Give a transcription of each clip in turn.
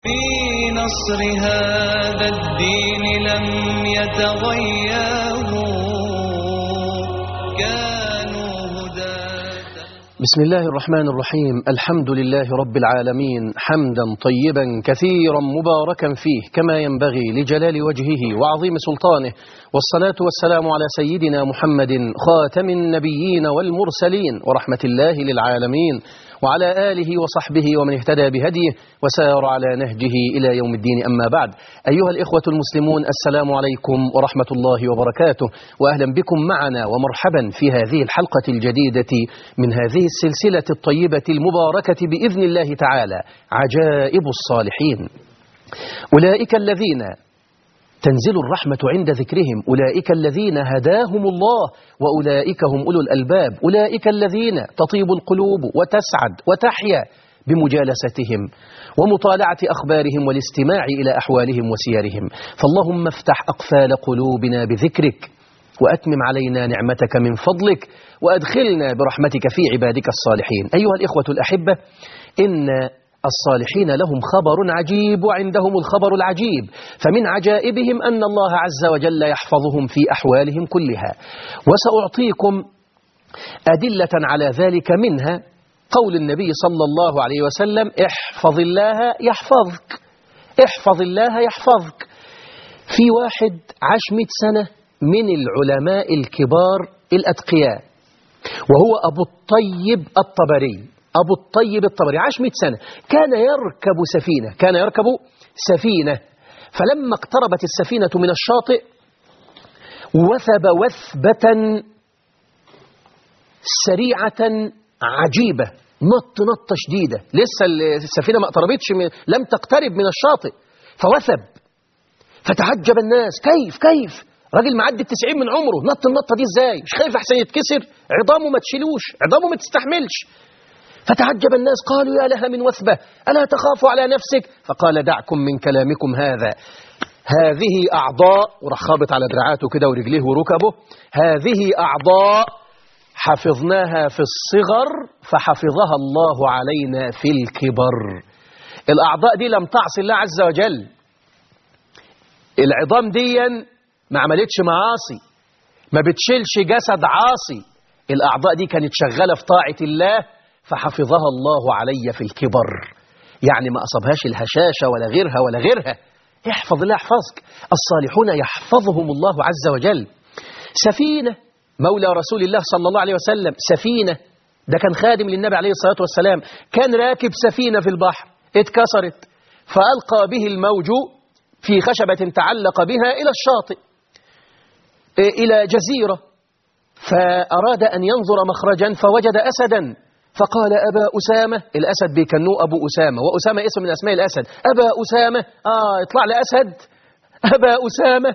في نصر هذا الدين لم يتغيروا كانوا هداة. بسم الله الرحمن الرحيم. الحمد لله رب العالمين، حمدا طيبا كثيرا مباركا فيه كما ينبغي لجلال وجهه وعظيم سلطانه، والصلاة والسلام على سيدنا محمد خاتم النبيين والمرسلين ورحمة الله للعالمين، وعلى آله وصحبه ومن اهتدى بهديه وسار على نهجه إلى يوم الدين. أما بعد، أيها الإخوة المسلمون، السلام عليكم ورحمة الله وبركاته، وأهلا بكم معنا ومرحبا في هذه الحلقة الجديدة من هذه السلسلة الطيبة المباركة بإذن الله تعالى، عجائب الصالحين. أولئك الذين تنزل الرحمة عند ذكرهم، أولئك الذين هداهم الله، وأولئك هم أولو الألباب، أولئك الذين تطيب القلوب وتسعد وتحيا بمجالستهم ومطالعة أخبارهم والاستماع إلى أحوالهم وسيرهم. فاللهم افتح أقفال قلوبنا بذكرك، وأتمم علينا نعمتك من فضلك، وأدخلنا برحمتك في عبادك الصالحين. أيها الإخوة الأحبة، إن الصالحين لهم خبر عجيب وعندهم الخبر العجيب، فمن عجائبهم أن الله عز وجل يحفظهم في أحوالهم كلها. وسأعطيكم أدلة على ذلك، منها قول النبي صلى الله عليه وسلم: احفظ الله يحفظك، احفظ الله يحفظك. في واحد عاش 100 سنة من العلماء الكبار الأتقياء، وهو أبو الطيب الطبري. أبو الطيب الطبري عاش 100 سنة، كان يركب سفينة، فلما اقتربت السفينة من الشاطئ وثب وثبة سريعة عجيبة، نطة شديدة، لسه السفينة ما اقتربتش، لم تقترب من الشاطئ، فوثب. فتعجب الناس، كيف راجل معدي 90 من عمره نط النطة دي ازاي؟ مش خايف احسن يتكسر؟ عظامه ما تشيلوش، عظامه ما تستحملش. فتعجب الناس، قالوا: يا لها من وثبة، ألا تخاف على نفسك؟ فقال: دعكم من كلامكم هذه أعضاء، وراح خابط على دراعاته كده ورجليه وركبه، هذه أعضاء حفظناها في الصغر فحفظها الله علينا في الكبر. الأعضاء دي لم تعصي الله عز وجل، العظام دي ما عملتش معاصي، ما بتشيلش جسد عاصي، الأعضاء دي كانت شغالة في طاعة الله فحفظها الله علي في الكبر. يعني ما أصابهاش الهشاشة ولا غيرها. احفظ الله يحفظك. الصالحون يحفظهم الله عز وجل. سفينة، مولى رسول الله صلى الله عليه وسلم، سفينة، ده كان خادم للنبي عليه الصلاة والسلام، كان راكب سفينة في البحر، اتكسرت، فألقى به الموج في خشبة تعلق بها إلى الشاطئ، إلى جزيرة، فأراد أن ينظر مخرجا فوجد أسدا، فقال: أبا أسامة. الأسد بيكنوه أبو أسامة، وأسامة اسم من أسماء الأسد. أبا أسامة، اطلع لأسد، أبا أسامة،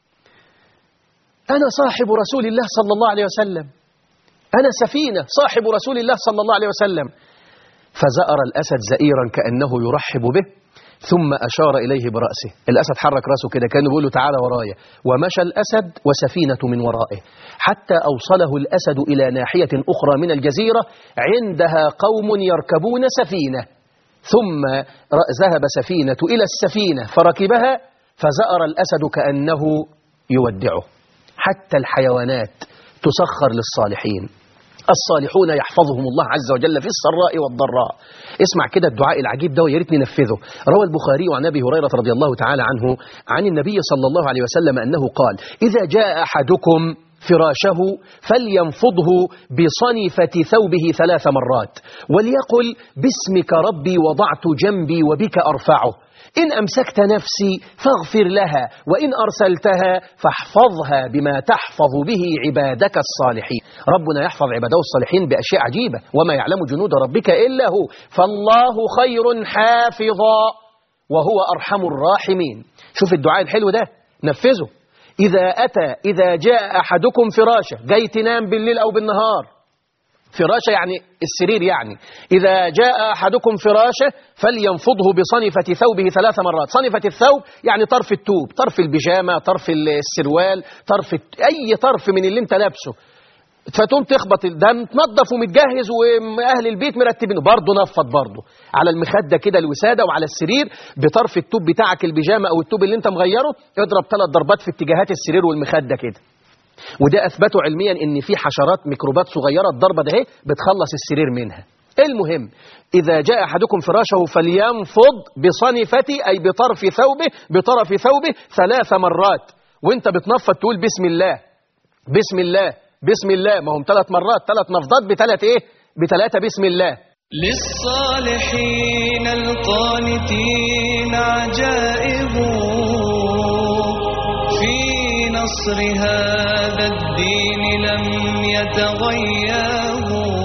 أنا صاحب رسول الله صلى الله عليه وسلم، أنا سفينة صاحب رسول الله صلى الله عليه وسلم. فزأر الأسد زئيرا كأنه يرحب به، ثم أشار إليه برأسه. الأسد حرك رأسه كده كأنه بيقول له: تعالى ورايا. ومشى الأسد وسفينة من ورائه حتى أوصله الأسد إلى ناحية أخرى من الجزيرة، عندها قوم يركبون سفينة، ثم ذهب سفينة إلى السفينة فركبها، فزأر الأسد كأنه يودعه. حتى الحيوانات تسخر للصالحين. الصالحون يحفظهم الله عز وجل في السراء والضراء. اسمع كده الدعاء العجيب ده ويا ريت ننفذه. روى البخاري عن أبي هريرة رضي الله تعالى عنه عن النبي صلى الله عليه وسلم أنه قال: إذا جاء أحدكم فراشه فلينفضه بصنفة ثوبه 3 مرات، وليقل: باسمك ربي وضعت جنبي وبك أرفعه، إن أمسكت نفسي فاغفر لها، وإن أرسلتها فاحفظها بما تحفظ به عبادك الصالحين. ربنا يحفظ عباده الصالحين بأشياء عجيبة، وما يعلم جنود ربك إلا هو، فالله خير حافظا وهو أرحم الراحمين. شوف الدعاء الحلو ده، نفذه. إذا جاء أحدكم فراشه، جاي تنام بالليل أو بالنهار، فراشة يعني السرير، يعني إذا جاء أحدكم فراشه فلينفضه بصنفة ثوبه 3 مرات. صنفة الثوب يعني طرف التوب، طرف البيجامة، طرف السروال، أي طرف من اللي انت لابسه، فتقوم تخبط ده متنظف ومتجهز واهل البيت مرتبينه، برضه نفض برضه على المخده كده الوساده وعلى السرير بطرف التوب بتاعك البيجامه او التوب اللي انت مغيره، اضرب 3 ضربات في اتجاهات السرير والمخده كده. وده اثبتوا علميا ان في حشرات ميكروبات صغيره الضربه ده بتخلص السرير منها. المهم اذا جاء احدكم فراشه فلينفض بصنفتي اي بطرف ثوبه 3 مرات، وانت بتنفض تقول بسم الله بسم الله بسم الله، ما هم 3 مرات 3 نفضات ب3 بسم الله. للصالحين القانتين عجائب في نصر هذا الدين لم يتغيروا.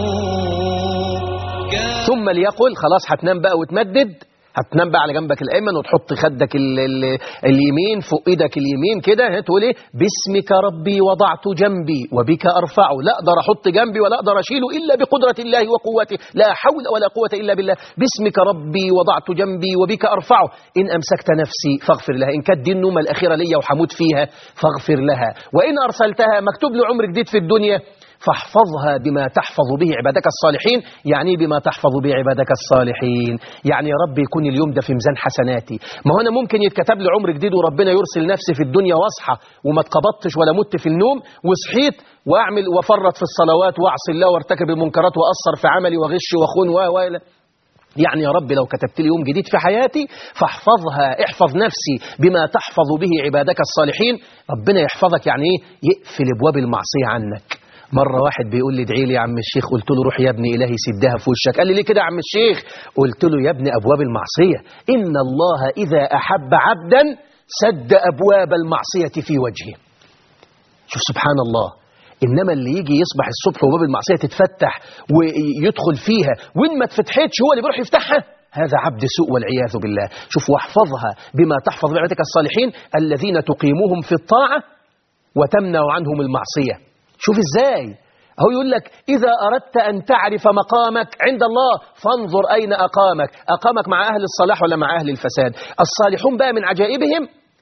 ثم ليقل خلاص هتنام بقى وتمدد، هتنام بقى على جنبك الايمن وتحط خدك اليمين فوق ايدك اليمين كده، تقول ايه؟ باسمك ربي وضعت جنبي وبك ارفعه، لا اقدر احط جنبي ولا اقدر اشيله الا بقدره الله وقوته، لا حول ولا قوه الا بالله. باسمك ربي وضعت جنبي وبك ارفعه، ان امسكت نفسي فاغفر لها، ان كانت دي النومه الاخيره ليا وحموت فيها فاغفر لها، وان ارسلتها مكتوب لي عمر جديد في الدنيا فاحفظها بما تحفظ به عبادك الصالحين. يعني بما تحفظ به عبادك الصالحين يعني يا رب يكون اليوم ده في ميزان حسناتي. ما هو انا ممكن يتكتب لي عمر جديد وربنا يرسل نفسي في الدنيا واصحى وما اتقبضتش ولا مت في النوم، وصحيت واعمل وافرط في الصلوات واعصي الله وارتكب المنكرات واقصر في عملي وغش واخون يعني يا رب لو كتبت لي يوم جديد في حياتي فاحفظها، احفظ نفسي بما تحفظ به عبادك الصالحين. ربنا يحفظك يعني ايه؟ يقفل ابواب المعصيه عنك. مرة واحد بيقول لي ادعي لي يا عم الشيخ، قلت له روح يا ابني إلهي سدها في وشك. قال لي ليه كده يا عم الشيخ؟ قلت له يا ابني أبواب المعصية، إن الله إذا أحب عبدا سد أبواب المعصية في وجهه. شوف سبحان الله، إنما اللي يجي يصبح الصبح وباب المعصية تتفتح ويدخل فيها وإن ما تفتحتش هو اللي بيروح يفتحها، هذا عبد سوء والعياذ بالله. شوف واحفظها بما تحفظ بعبادك الصالحين الذين تقيموهم في الطاعة وتمنع عنهم المعصية. شوف ازاي هو يقول لك إذا أردت أن تعرف مقامك عند الله فانظر أين أقامك مع أهل الصلاح ولا مع أهل الفساد. الصالحون بقى من عجائبهم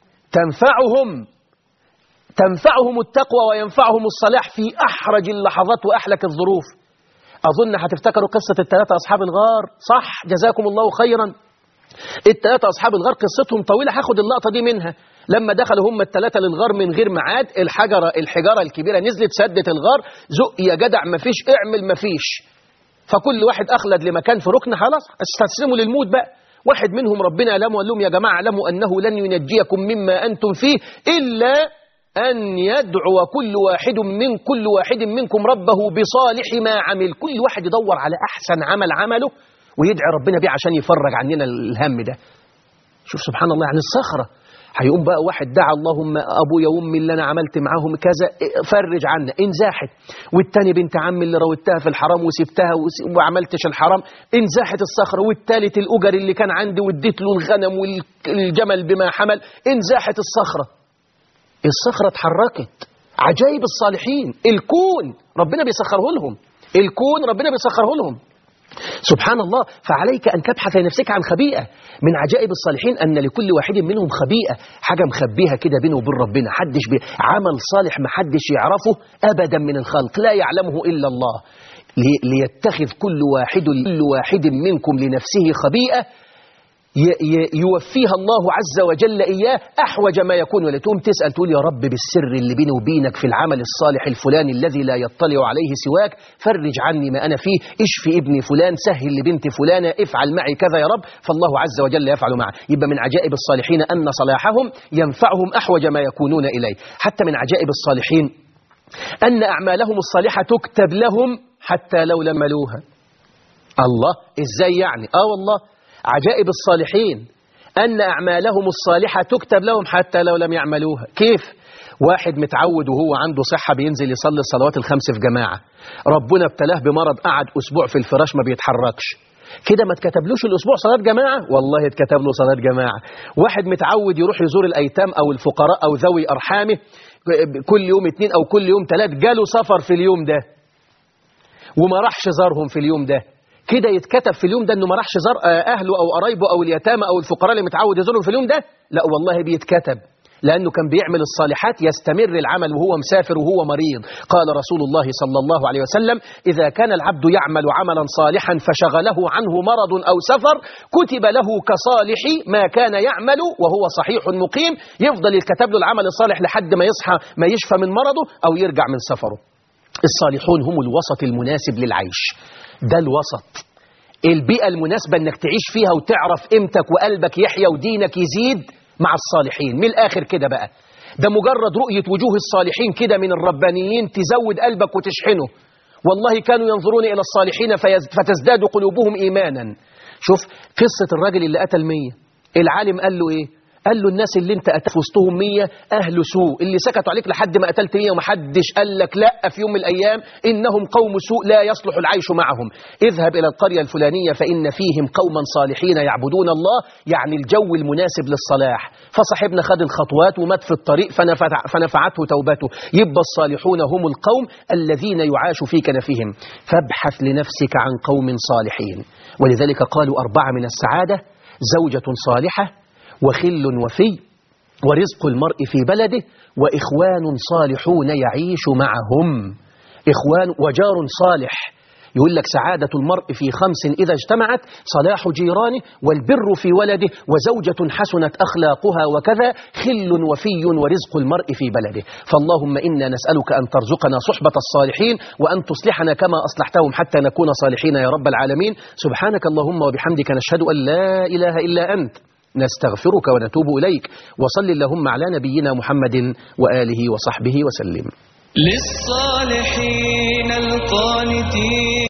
تنفعهم التقوى وينفعهم الصلاح في أحرج اللحظات وأحلك الظروف. أظن هتفتكروا قصة ال3 أصحاب الغار، صح؟ جزاكم الله خيرا. ال3 أصحاب الغار قصتهم طويلة، هاخد اللقطة دي منها. لما دخلوا هم ال3 للغار من غير ميعاد، الحجرة الكبيرة نزلت سدت الغار، زق يا جدع مفيش، اعمل مفيش. فكل واحد أخلد لمكان في ركن، خلاص استسلموا للموت بقى. واحد منهم ربنا ألمه وقال لهم يا جماعة اعلموا أنه لن ينجيكم مما أنتم فيه إلا أن يدعو كل واحد منكم ربه بصالح ما عمل. كل واحد يدور على أحسن عمله ويدعي ربنا بيه عشان يفرج عننا الهم ده. شوف سبحان الله، يعني الصخرة هيقوم بقى واحد دعا اللهم أبويا وأمي اللي أنا عملت معاهم كذا فرج عنا، انزاحت. والتاني بنت عمي اللي روتها في الحرام وسبتها وعملتش الحرام، انزاحت الصخرة. والتالت الأجر اللي كان عندي واديت له الغنم والجمل بما حمل، انزاحت الصخرة اتحركت. عجائب الصالحين، الكون ربنا بيسخره لهم، سبحان الله. فعليك أن تبحث لنفسك عن خبيئة. من عجائب الصالحين أن لكل واحد منهم خبيئة، حاجة مخبيها كده بينه وبين ربنا، عمل صالح محدش يعرفه أبدا من الخلق، لا يعلمه إلا الله. ليتخذ كل واحد منكم لنفسه خبيئة يوفيها الله عز وجل إياه أحوج ما يكون. ولا تقوم تسأل تقول يا رب بالسر اللي بيني وبينك في العمل الصالح الفلاني الذي لا يطلع عليه سواك، فرج عني ما أنا فيه، اشفي ابني فلان، سهل لبنت فلانة، افعل معي كذا يا رب، فالله عز وجل يفعل معه. يبقى من عجائب الصالحين أن صلاحهم ينفعهم أحوج ما يكونون إليه. حتى من عجائب الصالحين أن أعمالهم الصالحة تكتب لهم حتى لو لم يعملوها. الله، إزاي يعني؟ والله عجائب الصالحين أن أعمالهم الصالحة تكتب لهم حتى لو لم يعملوها. كيف؟ واحد متعود وهو عنده صحة بينزل يصلي الصلوات ال5 في جماعة، ربنا ابتلاه بمرض قعد أسبوع في الفراش ما بيتحركش، كده ما اتكتبلوش الأسبوع صلاة جماعة؟ والله اتكتب له صلاة جماعة. واحد متعود يروح يزور الأيتام أو الفقراء أو ذوي أرحامه كل يوم 2 أو كل يوم 3، جاله سفر في اليوم ده وما راحش زارهم في اليوم ده، كده يتكتب في اليوم ده انه ما راحش زار اهله او قرايبه او اليتامى او الفقراء اللي متعود يزورهم في اليوم ده؟ لا والله بيتكتب. لأنه كان بيعمل الصالحات يستمر العمل وهو مسافر وهو مريض. قال رسول الله صلى الله عليه وسلم: إذا كان العبد يعمل عملا صالحا فشغله عنه مرض أو سفر كتب له كصالح ما كان يعمل وهو صحيح مقيم. يفضل يكتب له العمل الصالح لحد ما يصحى، ما يشفى من مرضه أو يرجع من سفره. الصالحون هم الوسط المناسب للعيش. ده الوسط، البيئة المناسبة انك تعيش فيها وتعرف قيمتك وقلبك يحيا ودينك يزيد مع الصالحين. من الآخر كده بقى، ده مجرد رؤية وجوه الصالحين كده من الربانيين تزود قلبك وتشحنه. والله كانوا ينظرون إلى الصالحين فتزداد قلوبهم إيمانا. شوف قصة الراجل اللي قتل 100، العالم قال له إيه؟ قال له الناس اللي انت قتلت وسطهم 100 أهل سوء، اللي سكتوا عليك لحد ما قتلت 100 ومحدش قال لك لا في يوم من الأيام إنهم قوم سوء لا يصلح العيش معهم. اذهب إلى القرية الفلانية فإن فيهم قوما صالحين يعبدون الله، يعني الجو المناسب للصلاح. فصاحبنا خد الخطوات ومات في الطريق فنفعته توبته. يبقى الصالحون هم القوم الذين يعاش في كنفهم. فابحث لنفسك عن قوم صالحين. ولذلك قالوا 4 من السعادة: زوجة صالحة، وخل وفي، ورزق المرء في بلده، وإخوان صالحون يعيش معهم. إخوان وجار صالح. يقول لك سعادة المرء في 5 إذا اجتمعت: صلاح جيرانه، والبر في ولده، وزوجة حسنت أخلاقها، وكذا خل وفي، ورزق المرء في بلده. فاللهم إنا نسألك أن ترزقنا صحبة الصالحين، وأن تصلحنا كما أصلحتهم حتى نكون صالحين يا رب العالمين. سبحانك اللهم وبحمدك، نشهد أن لا إله إلا أنت، نستغفرك ونتوب إليك. وصل اللهم على نبينا محمد وآله وصحبه وسلم. للصالحين القانتين.